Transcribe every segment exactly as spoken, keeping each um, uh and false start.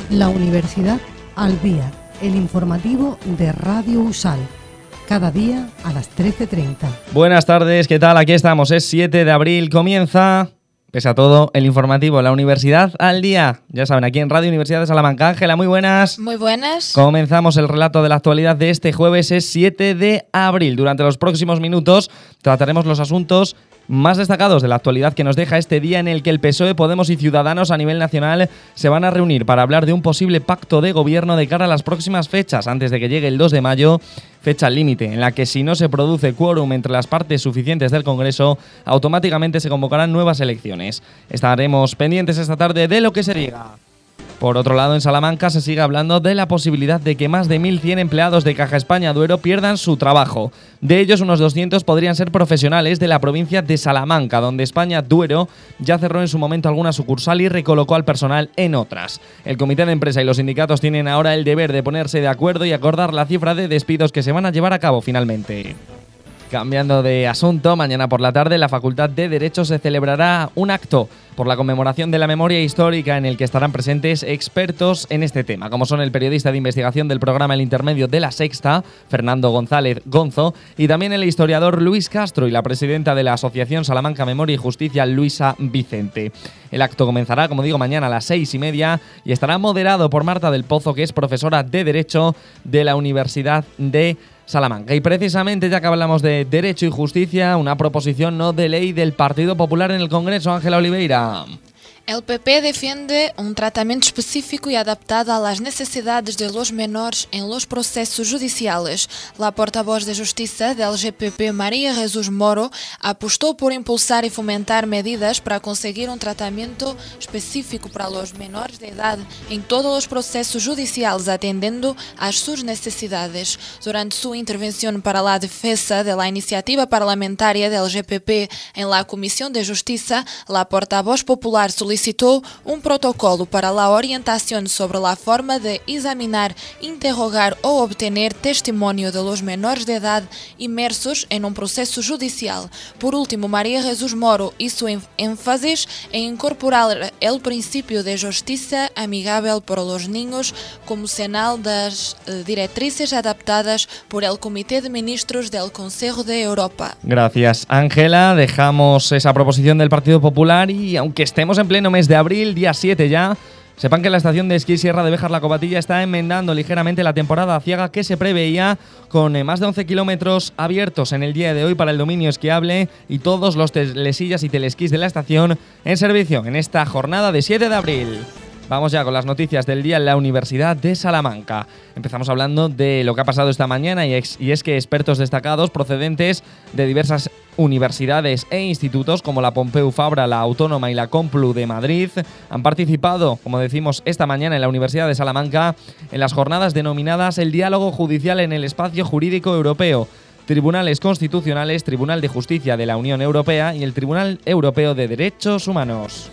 La Universidad al Día, el informativo de Radio USAL. Cada día a las trece treinta. Buenas tardes, ¿qué tal? Aquí estamos, es siete de abril, comienza, pese a todo, el informativo La Universidad al Día. Ya saben, aquí en Radio Universidad de Salamanca. Ángela, muy buenas. Muy buenas. Comenzamos el relato de la actualidad de este jueves, es siete de abril. Durante los próximos minutos trataremos los asuntos más destacados de la actualidad que nos deja este día en el que el P S O E, Podemos y Ciudadanos a nivel nacional se van a reunir para hablar de un posible pacto de gobierno de cara a las próximas fechas, antes de que llegue el dos de mayo, fecha límite, en la que si no se produce quórum entre las partes suficientes del Congreso, automáticamente se convocarán nuevas elecciones. Estaremos pendientes esta tarde de lo que se diga. Por otro lado, en Salamanca se sigue hablando de la posibilidad de que más de mil cien empleados de Caja España Duero pierdan su trabajo. De ellos, unos doscientos podrían ser profesionales de la provincia de Salamanca, donde España Duero ya cerró en su momento alguna sucursal y recolocó al personal en otras. El comité de empresa y los sindicatos tienen ahora el deber de ponerse de acuerdo y acordar la cifra de despidos que se van a llevar a cabo finalmente. Cambiando de asunto, mañana por la tarde en la Facultad de Derecho se celebrará un acto por la conmemoración de la memoria histórica en el que estarán presentes expertos en este tema, como son el periodista de investigación del programa El Intermedio de La Sexta, Fernando González Gonzo, y también el historiador Luis Castro y la presidenta de la Asociación Salamanca Memoria y Justicia, Luisa Vicente. El acto comenzará, como digo, mañana a las seis y media y estará moderado por Marta del Pozo, que es profesora de Derecho de la Universidad de Salamanca. Y precisamente, ya que hablamos de Derecho y Justicia, una proposición no de ley del Partido Popular en el Congreso. Ángela Oliveira. El P P defiende un tratamiento específico y adaptado a las necesidades de los menores en los procesos judiciales. La portavoz de Justicia del G P P, María Jesús Moro, apostó por impulsar y fomentar medidas para conseguir un tratamiento específico para los menores de edad en todos los procesos judiciales, atendiendo a sus necesidades. Durante su intervención para la defensa de la iniciativa parlamentaria del G P P en la Comisión de Justicia, la portavoz popular solicitó un protocolo para la orientación sobre la forma de examinar, interrogar o obtener testimonio de los menores de edad inmersos en un proceso judicial. Por último, María Jesús Moro hizo énfasis en incorporar el principio de justicia amigable para los niños como señal das directrices adaptadas por el Comité de Ministros del Consejo de Europa. Gracias, Ángela. Dejamos esa proposición del Partido Popular y, aunque estemos en pleno mes de abril, día siete ya, sepan que la estación de esquí Sierra de Béjar La Covatilla está enmendando ligeramente la temporada aciaga que se preveía, con más de once kilómetros abiertos en el día de hoy para el dominio esquiable y todos los telesillas y telesquís de la estación en servicio en esta jornada de siete de abril. Vamos ya con las noticias del día en la Universidad de Salamanca. Empezamos hablando de lo que ha pasado esta mañana y, ex, y es que expertos destacados procedentes de diversas universidades e institutos como la Pompeu Fabra, la Autónoma y la Complu de Madrid han participado, como decimos, esta mañana en la Universidad de Salamanca en las jornadas denominadas el diálogo judicial en el espacio jurídico europeo, tribunales constitucionales, Tribunal de Justicia de la Unión Europea y el Tribunal Europeo de Derechos Humanos.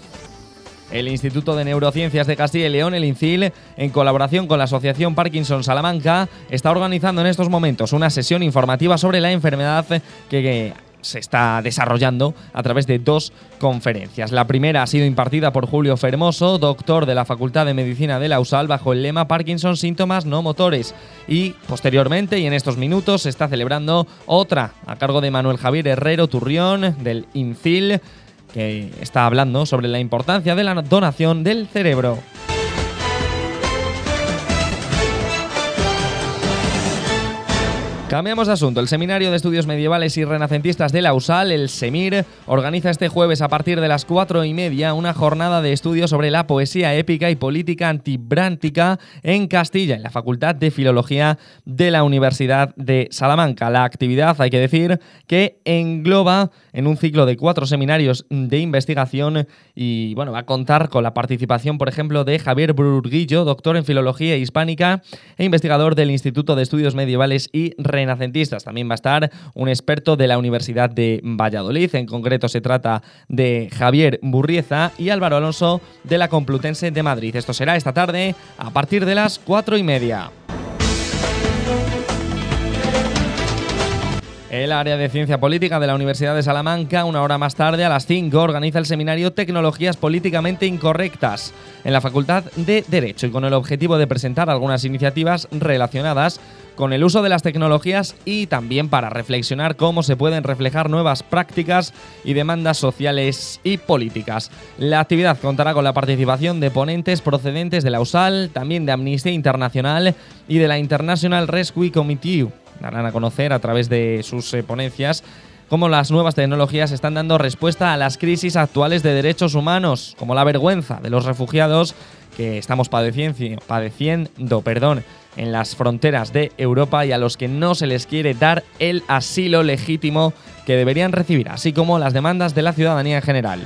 El Instituto de Neurociencias de Castilla y León, el INCIL, en colaboración con la Asociación Parkinson Salamanca, está organizando en estos momentos una sesión informativa sobre la enfermedad que, que se está desarrollando a través de dos conferencias. La primera ha sido impartida por Julio Fermoso, doctor de la Facultad de Medicina de la USAL, bajo el lema Parkinson, síntomas no motores. Y posteriormente, y en estos minutos, se está celebrando otra a cargo de Manuel Javier Herrero Turrión, del INCIL, que está hablando sobre la importancia de la donación del cerebro. Cambiamos de asunto. El Seminario de Estudios Medievales y Renacentistas de la USAL, el SEMIR, organiza este jueves a partir de las cuatro y media una jornada de estudio sobre la poesía épica y política antibrántica en Castilla, en la Facultad de Filología de la Universidad de Salamanca. La actividad, hay que decir, que engloba en un ciclo de cuatro seminarios de investigación y, bueno, va a contar con la participación, por ejemplo, de Javier Burguillo, doctor en Filología Hispánica e investigador del Instituto de Estudios Medievales y Renacentistas. También va a estar un experto de la Universidad de Valladolid, en concreto se trata de Javier Burrieza, y Álvaro Alonso de la Complutense de Madrid. Esto será esta tarde a partir de las cuatro y media. El área de Ciencia Política de la Universidad de Salamanca, una hora más tarde, a las cinco, organiza el seminario Tecnologías Políticamente Incorrectas en la Facultad de Derecho y con el objetivo de presentar algunas iniciativas relacionadas con el uso de las tecnologías y también para reflexionar cómo se pueden reflejar nuevas prácticas y demandas sociales y políticas. La actividad contará con la participación de ponentes procedentes de la U S A L, también de Amnistía Internacional y de la International Rescue Committee. Darán a conocer a través de sus eh, ponencias cómo las nuevas tecnologías están dando respuesta a las crisis actuales de derechos humanos, como la vergüenza de los refugiados que estamos padeciendo, padeciendo perdón, en las fronteras de Europa y a los que no se les quiere dar el asilo legítimo que deberían recibir, así como las demandas de la ciudadanía en general.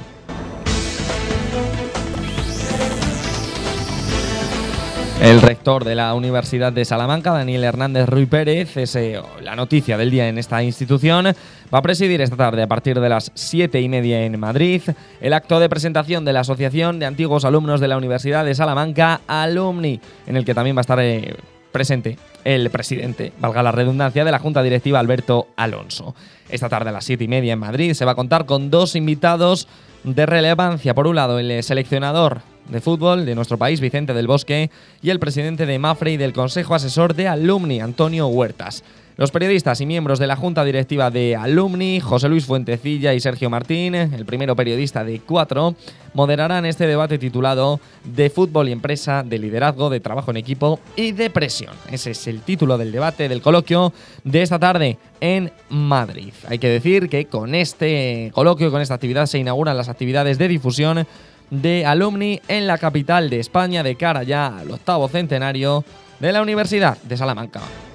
El rector de la Universidad de Salamanca, Daniel Hernández Ruy Pérez, es eh, la noticia del día en esta institución. Va a presidir esta tarde a partir de las siete y media en Madrid el acto de presentación de la Asociación de Antiguos Alumnos de la Universidad de Salamanca, Alumni, en el que también va a estar eh, presente el presidente, valga la redundancia, de la Junta Directiva, Alberto Alonso. Esta tarde a las siete y media en Madrid se va a contar con dos invitados de relevancia. Por un lado, el seleccionador de fútbol de nuestro país, Vicente del Bosque, y el presidente de MAFRE y del Consejo Asesor de Alumni, Antonio Huertas. Los periodistas y miembros de la Junta Directiva de Alumni, José Luis Fuentecilla y Sergio Martín, el primero periodista de Cuatro, moderarán este debate titulado De fútbol y empresa, de liderazgo, de trabajo en equipo y de presión. Ese es el título del debate, del coloquio de esta tarde en Madrid. Hay que decir que con este coloquio, con esta actividad, se inauguran las actividades de difusión de Alumni en la capital de España de cara ya al octavo centenario de la Universidad de Salamanca.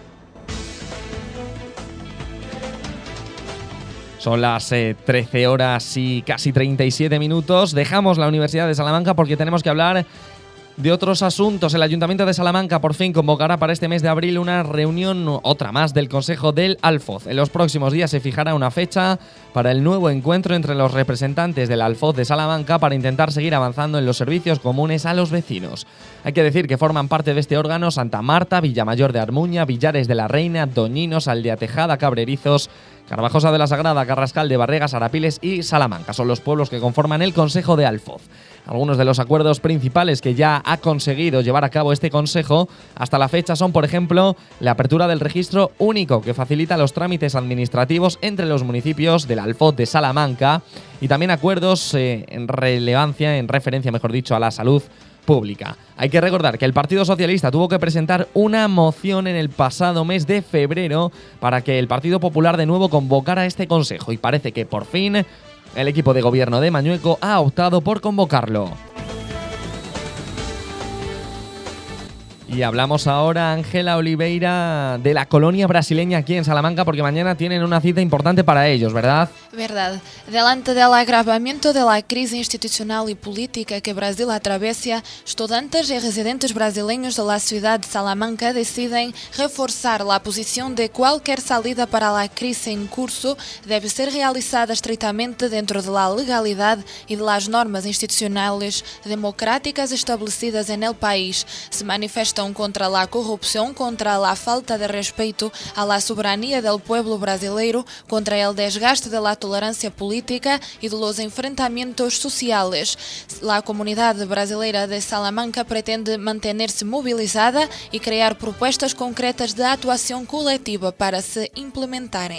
Son las eh, trece horas y casi treinta y siete minutos. Dejamos la Universidad de Salamanca porque tenemos que hablar de otros asuntos. El Ayuntamiento de Salamanca por fin convocará para este mes de abril una reunión, otra más, del Consejo del Alfoz. En los próximos días se fijará una fecha para el nuevo encuentro entre los representantes del Alfoz de Salamanca para intentar seguir avanzando en los servicios comunes a los vecinos. Hay que decir que forman parte de este órgano Santa Marta, Villamayor de Armuña, Villares de la Reina, Doñinos, Aldea Tejada, Cabrerizos, Carvajosa de la Sagrada, Carrascal de Barregas, Arapiles y Salamanca. Son los pueblos que conforman el Consejo de Alfoz. Algunos de los acuerdos principales que ya ha conseguido llevar a cabo este consejo hasta la fecha son, por ejemplo, la apertura del registro único que facilita los trámites administrativos entre los municipios del Alfoz de Salamanca y también acuerdos eh, en relevancia, en referencia, mejor dicho, a la salud pública. Hay que recordar que el Partido Socialista tuvo que presentar una moción en el pasado mes de febrero para que el Partido Popular de nuevo convocara este consejo y parece que por fin el equipo de gobierno de Mañueco ha optado por convocarlo. Y hablamos ahora, Ángela Oliveira, de la colonia brasileña aquí en Salamanca, porque mañana tienen una cita importante para ellos, ¿verdad? Verdade. Delante del agravamento de la crise institucional y política que Brasil atraviesa, estudiantes y residentes brasileños de la ciudad de Salamanca deciden reforzar la posición de cualquier salida para la crisis en curso debe ser realizada estrictamente dentro de la legalidad y de las normas institucionales democráticas establecidas en el país. Se manifestan contra la corrupción, contra la falta de respeto a la soberanía del pueblo brasileiro, contra el desgaste de la tolerancia política y de los enfrentamientos sociales. La comunidad brasileira de Salamanca pretende mantenerse movilizada y crear propuestas concretas de actuación colectiva para se implementarem.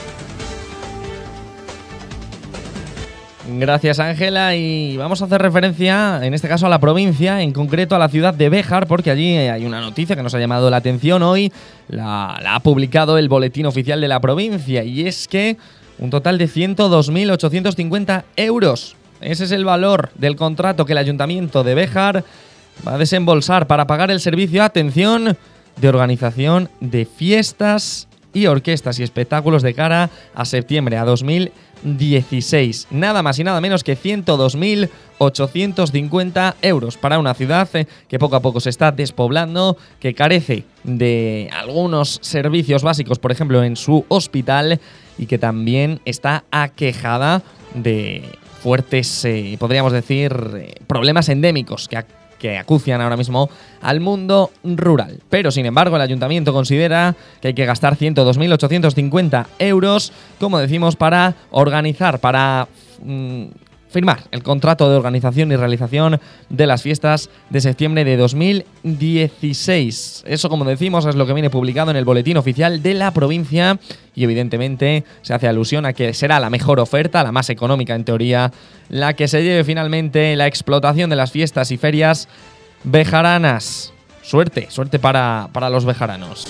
Gracias, Ángela, y vamos a hacer referencia, en este caso, a la provincia, en concreto a la ciudad de Béjar, porque allí hay una noticia que nos ha llamado la atención hoy, la, la ha publicado el Boletín Oficial de la provincia, y es que un total de ciento dos mil ochocientos cincuenta euros. Ese es el valor del contrato que el Ayuntamiento de Béjar va a desembolsar para pagar el servicio, atención, de organización de fiestas y orquestas y espectáculos de cara a septiembre a dos mil dieciséis. Nada más y nada menos que ciento dos mil ochocientos cincuenta euros para una ciudad que poco a poco se está despoblando, que carece de algunos servicios básicos, por ejemplo en su hospital, y que también está aquejada de fuertes, eh, podríamos decir, eh, problemas endémicos que, que que acucian ahora mismo al mundo rural. Pero, sin embargo, el ayuntamiento considera que hay que gastar ciento dos mil ochocientos cincuenta euros, como decimos, para organizar, para mmm, firmar el contrato de organización y realización de las fiestas de septiembre de dos mil dieciséis. Eso, como decimos, es lo que viene publicado en el boletín oficial de la provincia y evidentemente se hace alusión a que será la mejor oferta, la más económica en teoría, la que se lleve finalmente la explotación de las fiestas y ferias bejaranas. Suerte, suerte para, para los bejaranos.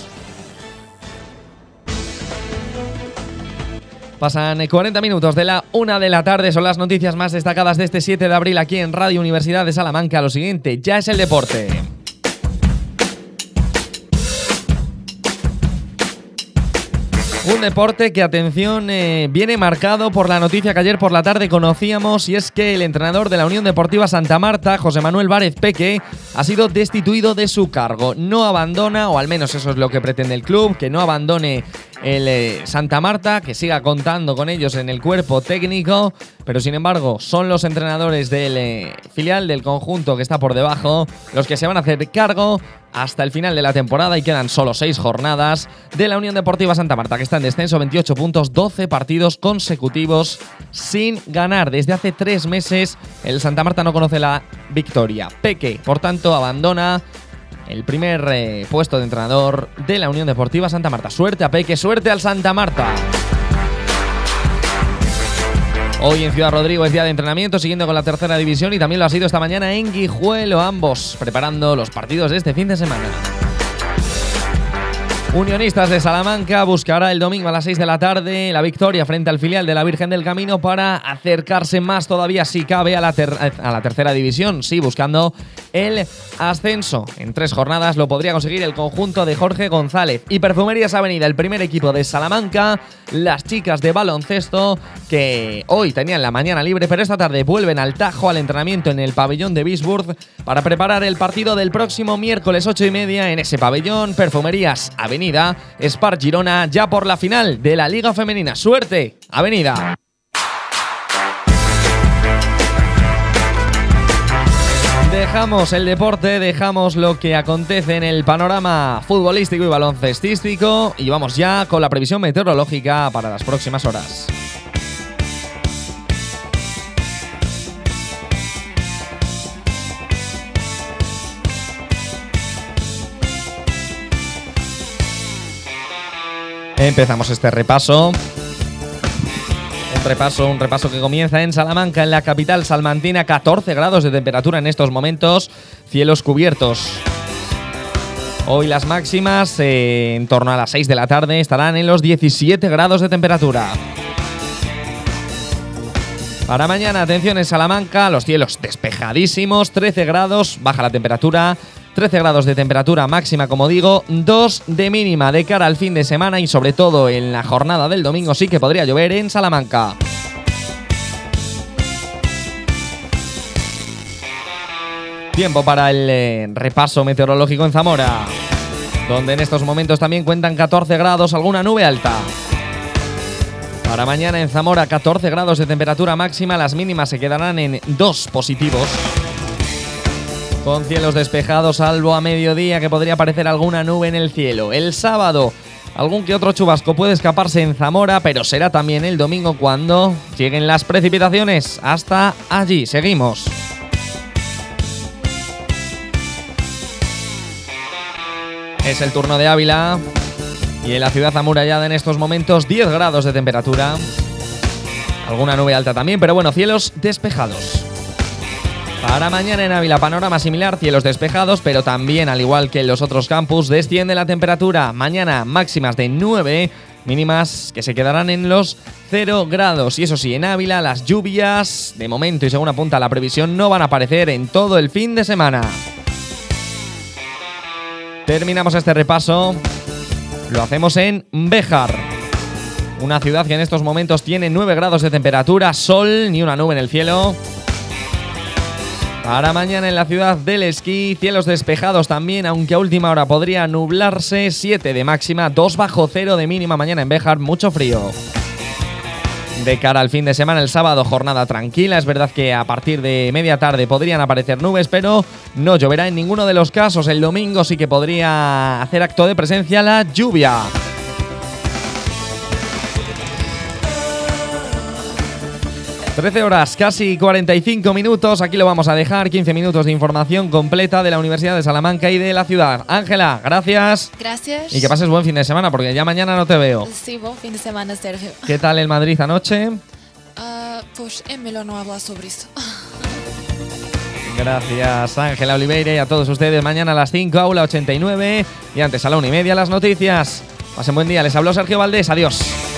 Pasan cuarenta minutos de la una de la tarde, son las noticias más destacadas de este siete de abril aquí en Radio Universidad de Salamanca. Lo siguiente ya es el deporte. Un deporte que, atención, eh, viene marcado por la noticia que ayer por la tarde conocíamos, y es que el entrenador de la Unión Deportiva Santa Marta, José Manuel Várez Peque, ha sido destituido de su cargo. No abandona, o al menos eso es lo que pretende el club, que no abandone el eh, Santa Marta, que siga contando con ellos en el cuerpo técnico, pero sin embargo son los entrenadores del eh, filial del conjunto que está por debajo los que se van a hacer cargo hasta el final de la temporada, y quedan solo seis jornadas de la Unión Deportiva Santa Marta, que está en descenso, veintiocho puntos, doce partidos consecutivos sin ganar. Desde hace tres meses el Santa Marta no conoce la victoria. Peque, por tanto, abandona el primer eh, puesto de entrenador de la Unión Deportiva Santa Marta. Suerte a Peque, suerte al Santa Marta. Hoy en Ciudad Rodrigo es día de entrenamiento, siguiendo con la tercera división, y también lo ha sido esta mañana en Guijuelo, ambos preparando los partidos de este fin de semana. Unionistas de Salamanca buscará el domingo a las seis de la tarde la victoria frente al filial de la Virgen del Camino para acercarse más todavía, si cabe, a la, ter- a la tercera división, sí, buscando el ascenso. En tres jornadas lo podría conseguir el conjunto de Jorge González. Y Perfumerías Avenida, el primer equipo de Salamanca, las chicas de baloncesto, que hoy tenían la mañana libre, pero esta tarde vuelven al Tajo al entrenamiento en el pabellón de Bisburg para preparar el partido del próximo miércoles ocho y media en ese pabellón. Perfumerías Avenida, Spar Girona, ya por la final de la Liga Femenina. ¡Suerte, Avenida! Dejamos el deporte, dejamos lo que acontece en el panorama futbolístico y baloncestístico, y vamos ya con la previsión meteorológica para las próximas horas. Empezamos este repaso. Un repaso, un repaso que comienza en Salamanca, en la capital salmantina. catorce grados de temperatura en estos momentos, cielos cubiertos. Hoy las máximas, eh, en torno a las seis de la tarde, estarán en los diecisiete grados de temperatura. Para mañana, atención, en Salamanca, los cielos despejadísimos, trece grados, baja la temperatura, trece grados de temperatura máxima, como digo, dos de mínima. De cara al fin de semana y sobre todo en la jornada del domingo sí que podría llover en Salamanca. Tiempo para el eh, repaso meteorológico en Zamora, donde en estos momentos también cuentan catorce grados, alguna nube alta. Para mañana en Zamora, catorce grados de temperatura máxima, las mínimas se quedarán en dos positivos. Con cielos despejados, salvo a mediodía, que podría aparecer alguna nube en el cielo. El sábado, algún que otro chubasco puede escaparse en Zamora, pero será también el domingo cuando lleguen las precipitaciones. Hasta allí, seguimos. Es el turno de Ávila. Y en la ciudad amurallada en estos momentos, diez grados de temperatura. Alguna nube alta también, pero bueno, cielos despejados. Para mañana en Ávila, panorama similar, cielos despejados, pero también, al igual que en los otros campus, desciende la temperatura. Mañana máximas de nueve, mínimas que se quedarán en los cero grados. Y eso sí, en Ávila las lluvias, de momento y según apunta la previsión, no van a aparecer en todo el fin de semana. Terminamos este repaso. Lo hacemos en Béjar, una ciudad que en estos momentos tiene nueve grados de temperatura, sol, ni una nube en el cielo. Para mañana en la ciudad del esquí, cielos despejados también, aunque a última hora podría nublarse, siete de máxima, dos bajo cero de mínima mañana en Béjar, mucho frío. De cara al fin de semana, el sábado, jornada tranquila. Es verdad que a partir de media tarde podrían aparecer nubes, pero no lloverá en ninguno de los casos. El domingo sí que podría hacer acto de presencia la lluvia. trece horas, casi cuarenta y cinco minutos. Aquí lo vamos a dejar. quince minutos de información completa de la Universidad de Salamanca y de la ciudad. Ángela, gracias. Gracias. Y que pases buen fin de semana, porque ya mañana no te veo. Sí, buen fin de semana, Sergio. ¿Qué tal el Madrid anoche? Uh, pues es mejor no hablar sobre eso. Gracias, Ángela Oliveira, y a todos ustedes. Mañana a las cinco, aula ochenta y nueve. Y antes a la una y media, las noticias. Pasen buen día. Les habló Sergio Valdés. Adiós.